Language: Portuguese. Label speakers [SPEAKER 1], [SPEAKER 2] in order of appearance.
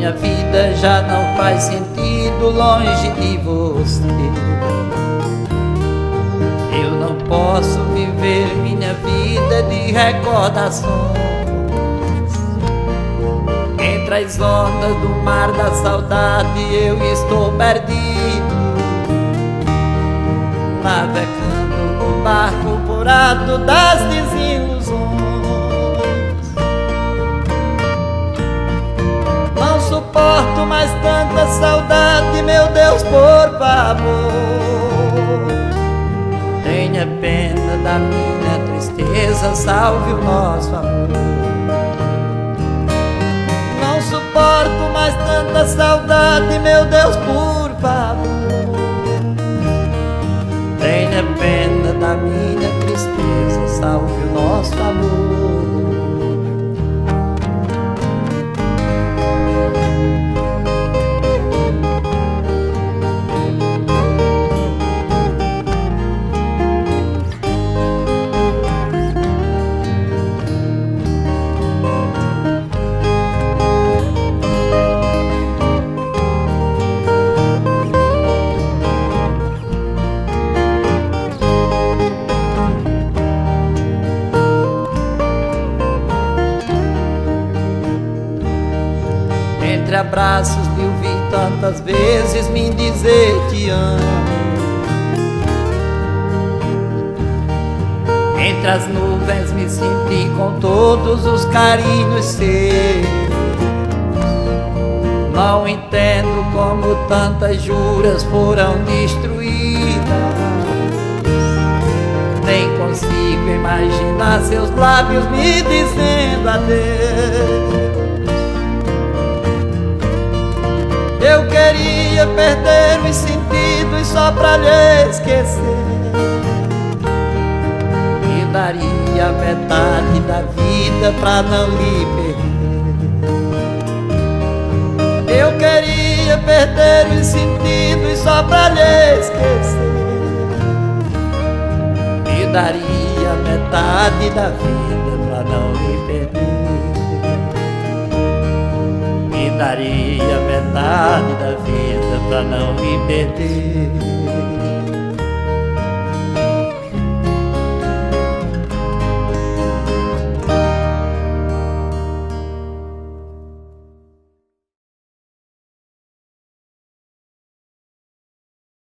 [SPEAKER 1] Minha vida já não faz sentido longe de você. Eu não posso viver minha vida de recordações. Entre as ondas do mar da saudade eu estou perdido, navegando no barco furado das desilusões. Não suporto mais tanta saudade, meu Deus, por favor, tenha pena da minha tristeza, salve o nosso amor. Não suporto mais tanta saudade, meu Deus, por favor, tenha pena da minha tristeza, salve o nosso amor. Entre abraços me ouvi tantas vezes me dizer te amo. Entre as nuvens me senti com todos os carinhos seus. Não entendo como tantas juras foram destruídas. Nem consigo imaginar seus lábios me dizendo adeus. Eu queria perder os sentidos só pra lhe esquecer, e daria metade da vida pra não lhe perder. Eu queria perder os sentidos só pra lhe esquecer, e daria metade da vida pra não lhe perder. Daria metade da vida pra não me perder.